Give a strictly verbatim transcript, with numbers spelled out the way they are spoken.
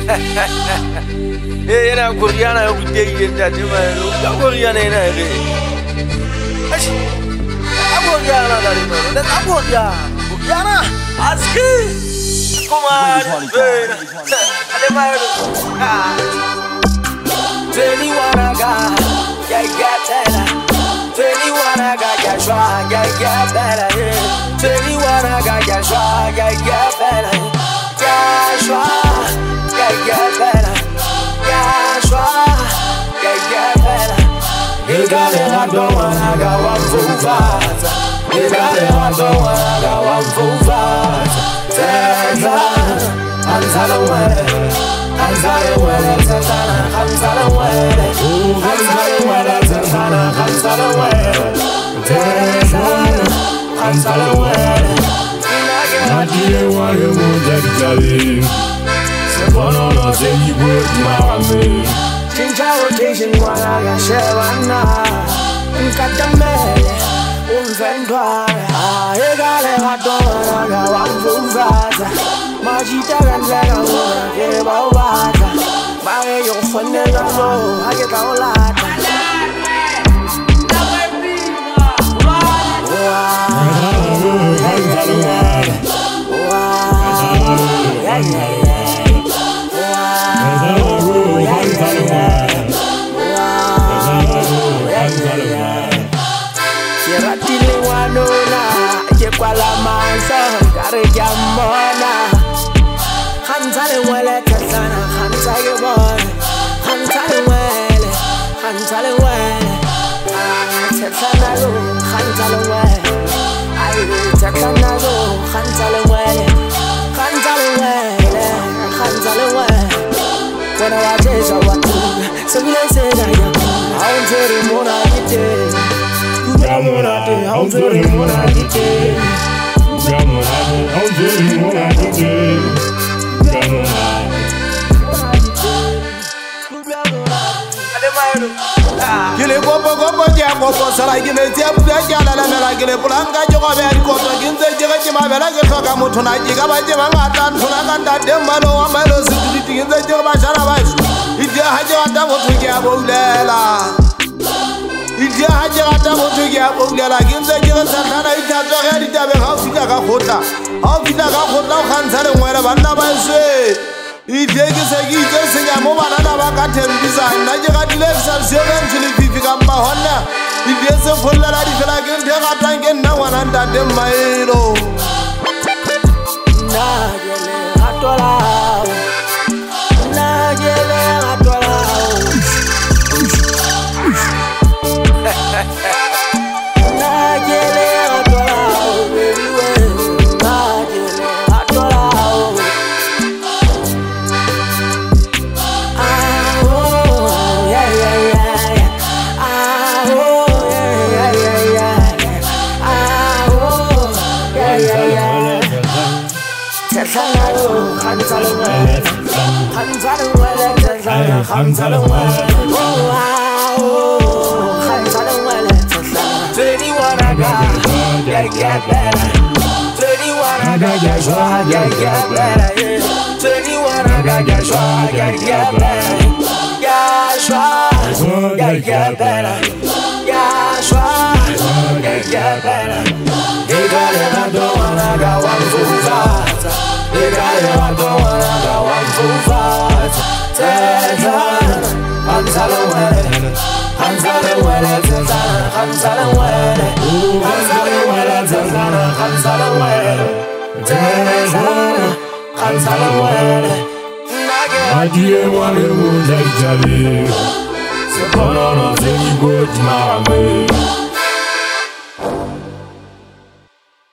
Eh, na Koreana we dey in that man. Na Koreana na eh. Ashi. Na Koreana na man. Na Koreana. Koreana. Aski. Come on. Ade mai. Ah. twenty-one I got. Yeah, yeah, better. twenty-one I got. Yeah, try. Yeah, yeah, better. twenty-one I got. Yeah, try. Yeah, yeah, better. Yeah, try. Yeah, yeah, better. Yeah, try. Yeah, yeah, better. You got it, I don't want. I got one full fight. You got it, I don't want. I got one full fight. Texas, I'm telling you. I'm sorry when it's a time, I'm sorry when it's I'm sorry when it's a time, I'm sorry when I'm sorry when I didn't want you to get jelly. So one on us and you would marry me. Change our rotation while I got Shavana. And got the man, un vendor. I got a hot dog, I got one full fat. Magita and Lego, get about water. Buy your phone and I get a lot. Khantale wele tsana khantale boy khantale wele khantale wele tsana lo khantale wele ai tsana lo khantale wele khantale wele khantale wele when I watch it so what so we say that ya how to the mona ite you mona ite how to the mona ite you mona ite how to the mona ite Gile gopo gopo dia gopo sala gile tia pula jala la la gile pulanga jogo be ari gopo ginze jega jima bela ge toka muthu na jiga ba jema ngata ntuna kanda demalo wa malo security ginze jega ba shara ba idia haje anda muthu ya boulela idia haje anda muthu ya boulela ginze jega sana ita zo ge ita be ha fika ga khotla ha fika ga khotla khantsale ngwela banna ba se Idegi segi senya mo bana na ba ka thembisa nna je ga dile sa seven tshile fifi ka mba hona ide se folla la di fela ke nthe ga tanke nna ngwana ntate maelo na gele atola na gele atola na gele atola baby we na gele atola twenty-one I got, yeah, yeah, better. twenty-one I got, yeah, yeah, yeah, better. twenty-one I got, yeah, yeah, yeah, better. Yeah, yeah, yeah, better. Yeah, yeah, yeah, better. You got it, I don't wanna got one full fight. You got it, I don't wanna got one full fight. Texas, I'm telling you, I'm telling you, I'm telling you, I'm telling you, I'm telling you, Texas, I'm telling you. I didn't want to get jelly. So, come on, say you go to my way.